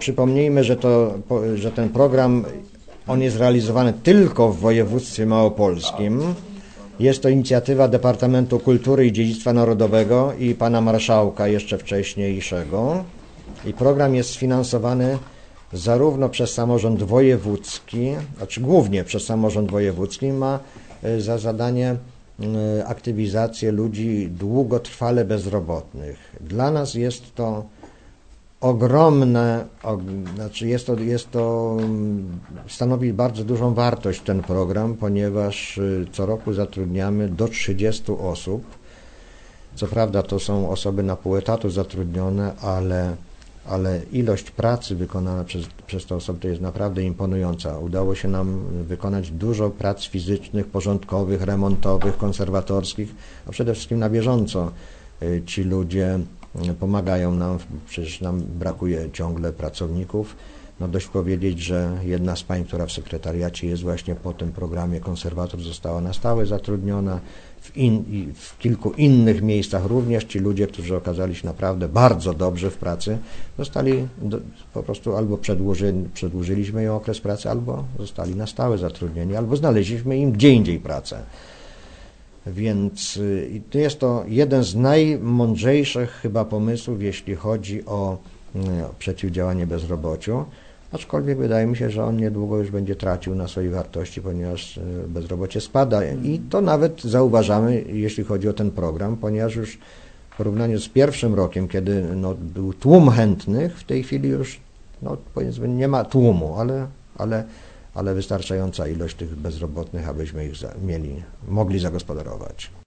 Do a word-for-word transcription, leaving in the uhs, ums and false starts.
Przypomnijmy, że, to, że ten program on jest realizowany tylko w województwie małopolskim. Jest to inicjatywa Departamentu Kultury i Dziedzictwa Narodowego i pana marszałka jeszcze wcześniejszego. I program jest sfinansowany zarówno przez samorząd wojewódzki, znaczy głównie przez samorząd wojewódzki, ma za zadanie aktywizację ludzi długotrwale bezrobotnych. Dla nas jest to ogromne, znaczy jest to, jest to, stanowi bardzo dużą wartość ten program, ponieważ co roku zatrudniamy do trzydziestu osób. Co prawda to są osoby na pół etatu zatrudnione, ale, ale ilość pracy wykonana przez, przez te osoby to jest naprawdę imponująca. Udało się nam wykonać dużo prac fizycznych, porządkowych, remontowych, konserwatorskich, a przede wszystkim na bieżąco ci ludzie pomagają nam, przecież nam brakuje ciągle pracowników. No dość powiedzieć, że jedna z pań, która w sekretariacie jest właśnie po tym programie konserwator, została na stałe zatrudniona. W, in, w kilku innych miejscach również ci ludzie, którzy okazali się naprawdę bardzo dobrze w pracy, zostali do, po prostu albo przedłuży, przedłużyliśmy im okres pracy, albo zostali na stałe zatrudnieni, albo znaleźliśmy im gdzie indziej pracę. Więc to jest to jeden z najmądrzejszych chyba pomysłów, jeśli chodzi o, o przeciwdziałanie bezrobociu, aczkolwiek wydaje mi się, że on niedługo już będzie tracił na swojej wartości, ponieważ bezrobocie spada i to nawet zauważamy, jeśli chodzi o ten program, ponieważ już w porównaniu z pierwszym rokiem, kiedy no, był tłum chętnych, w tej chwili już no, powiedzmy nie ma tłumu, ale, ale ale wystarczająca ilość tych bezrobotnych, abyśmy ich za, mieli, mogli zagospodarować.